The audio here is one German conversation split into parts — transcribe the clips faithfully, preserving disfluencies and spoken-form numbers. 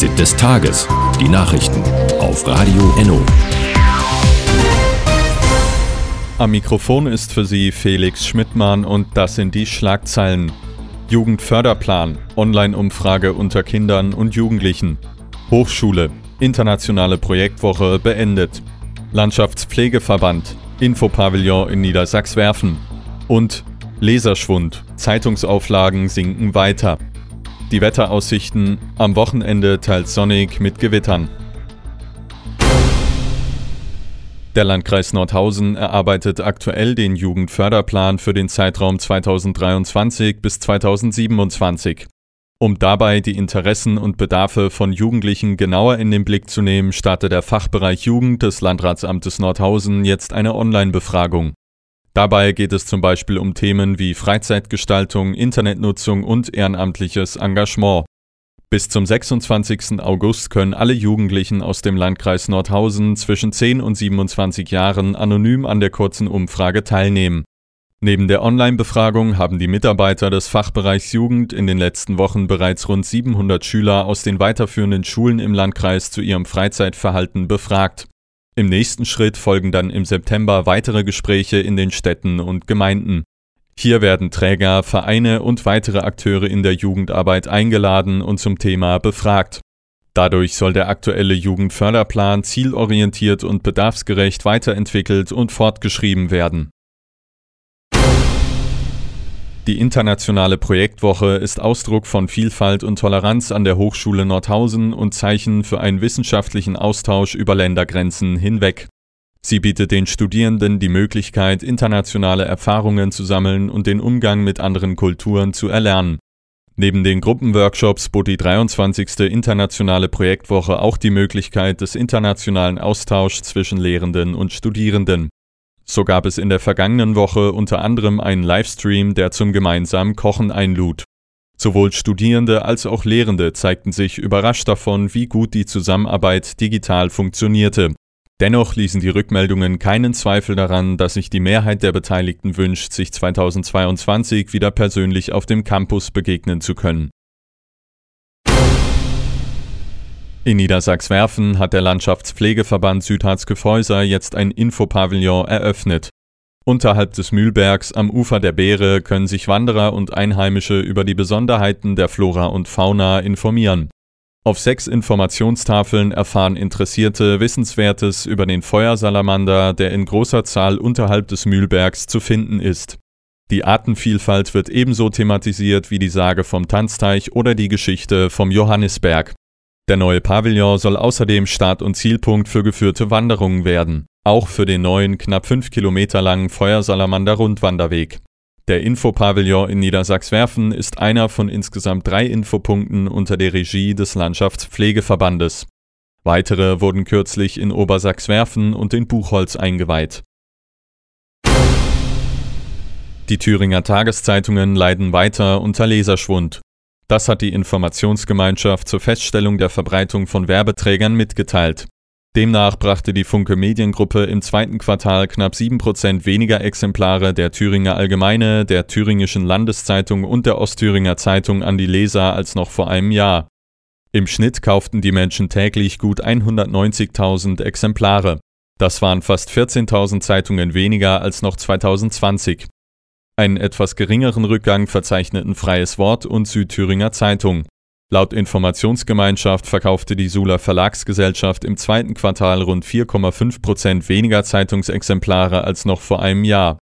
Fazit des Tages. Die Nachrichten auf Radio Enno. Am Mikrofon ist für Sie Felix Schmidtmann und das sind die Schlagzeilen. Jugendförderplan, Online-Umfrage unter Kindern und Jugendlichen. Hochschule, internationale Projektwoche beendet. Landschaftspflegeverband, Infopavillon in Niedersachswerfen. Und Leserschwund, Zeitungsauflagen sinken weiter. Die Wetteraussichten, am Wochenende teils sonnig mit Gewittern. Der Landkreis Nordhausen erarbeitet aktuell den Jugendförderplan für den Zeitraum zweitausenddreiundzwanzig bis zweitausendsiebenundzwanzig. Um dabei die Interessen und Bedarfe von Jugendlichen genauer in den Blick zu nehmen, startet der Fachbereich Jugend des Landratsamtes Nordhausen jetzt eine Online-Befragung. Dabei geht es zum Beispiel um Themen wie Freizeitgestaltung, Internetnutzung und ehrenamtliches Engagement. Bis zum sechsundzwanzigsten August können alle Jugendlichen aus dem Landkreis Nordhausen zwischen zehn und siebenundzwanzig Jahren anonym an der kurzen Umfrage teilnehmen. Neben der Online-Befragung haben die Mitarbeiter des Fachbereichs Jugend in den letzten Wochen bereits rund siebenhundert Schüler aus den weiterführenden Schulen im Landkreis zu ihrem Freizeitverhalten befragt. Im nächsten Schritt folgen dann im September weitere Gespräche in den Städten und Gemeinden. Hier werden Träger, Vereine und weitere Akteure in der Jugendarbeit eingeladen und zum Thema befragt. Dadurch soll der aktuelle Jugendförderplan zielorientiert und bedarfsgerecht weiterentwickelt und fortgeschrieben werden. Die internationale Projektwoche ist Ausdruck von Vielfalt und Toleranz an der Hochschule Nordhausen und Zeichen für einen wissenschaftlichen Austausch über Ländergrenzen hinweg. Sie bietet den Studierenden die Möglichkeit, internationale Erfahrungen zu sammeln und den Umgang mit anderen Kulturen zu erlernen. Neben den Gruppenworkshops bot die dreiundzwanzigste internationale Projektwoche auch die Möglichkeit des internationalen Austauschs zwischen Lehrenden und Studierenden. So gab es in der vergangenen Woche unter anderem einen Livestream, der zum gemeinsamen Kochen einlud. Sowohl Studierende als auch Lehrende zeigten sich überrascht davon, wie gut die Zusammenarbeit digital funktionierte. Dennoch ließen die Rückmeldungen keinen Zweifel daran, dass sich die Mehrheit der Beteiligten wünscht, sich zweitausendzweiundzwanzig wieder persönlich auf dem Campus begegnen zu können. In Niedersachswerfen hat der Landschaftspflegeverband Südharz-Kyffhäuser jetzt ein Infopavillon eröffnet. Unterhalb des Mühlbergs am Ufer der Beere können sich Wanderer und Einheimische über die Besonderheiten der Flora und Fauna informieren. Auf sechs Informationstafeln erfahren Interessierte Wissenswertes über den Feuersalamander, der in großer Zahl unterhalb des Mühlbergs zu finden ist. Die Artenvielfalt wird ebenso thematisiert wie die Sage vom Tanzteich oder die Geschichte vom Johannisberg. Der neue Pavillon soll außerdem Start- und Zielpunkt für geführte Wanderungen werden, auch für den neuen, knapp fünf Kilometer langen Feuersalamander-Rundwanderweg. Der Infopavillon in Niedersachswerfen ist einer von insgesamt drei Infopunkten unter der Regie des Landschaftspflegeverbandes. Weitere wurden kürzlich in Obersachswerfen und in Buchholz eingeweiht. Die Thüringer Tageszeitungen leiden weiter unter Leserschwund. Das hat die Informationsgemeinschaft zur Feststellung der Verbreitung von Werbeträgern mitgeteilt. Demnach brachte die Funke Mediengruppe im zweiten Quartal knapp sieben Prozent weniger Exemplare der Thüringer Allgemeine, der Thüringischen Landeszeitung und der Ostthüringer Zeitung an die Leser als noch vor einem Jahr. Im Schnitt kauften die Menschen täglich gut hundertneunzigtausend Exemplare. Das waren fast vierzehntausend Zeitungen weniger als noch zweitausendzwanzig. Einen etwas geringeren Rückgang verzeichneten Freies Wort und Südthüringer Zeitung. Laut Informationsgemeinschaft verkaufte die Suhler Verlagsgesellschaft im zweiten Quartal rund vier Komma fünf Prozent weniger Zeitungsexemplare als noch vor einem Jahr.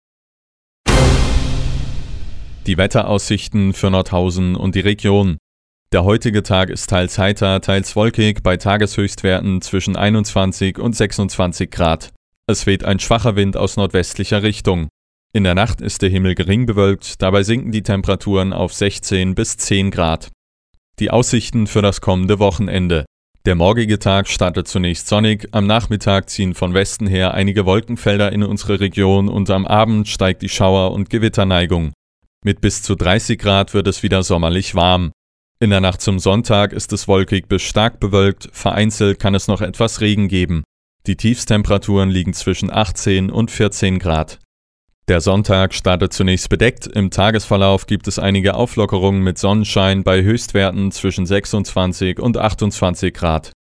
Die Wetteraussichten für Nordhausen und die Region. Der heutige Tag ist teils heiter, teils wolkig bei Tageshöchstwerten zwischen einundzwanzig und sechsundzwanzig Grad. Es weht ein schwacher Wind aus nordwestlicher Richtung. In der Nacht ist der Himmel gering bewölkt, dabei sinken die Temperaturen auf sechzehn bis zehn Grad. Die Aussichten für das kommende Wochenende. Der morgige Tag startet zunächst sonnig, am Nachmittag ziehen von Westen her einige Wolkenfelder in unsere Region und am Abend steigt die Schauer- und Gewitterneigung. Mit bis zu dreißig Grad wird es wieder sommerlich warm. In der Nacht zum Sonntag ist es wolkig bis stark bewölkt, vereinzelt kann es noch etwas Regen geben. Die Tiefstemperaturen liegen zwischen achtzehn und vierzehn Grad. Der Sonntag startet zunächst bedeckt, im Tagesverlauf gibt es einige Auflockerungen mit Sonnenschein bei Höchstwerten zwischen sechsundzwanzig und achtundzwanzig Grad.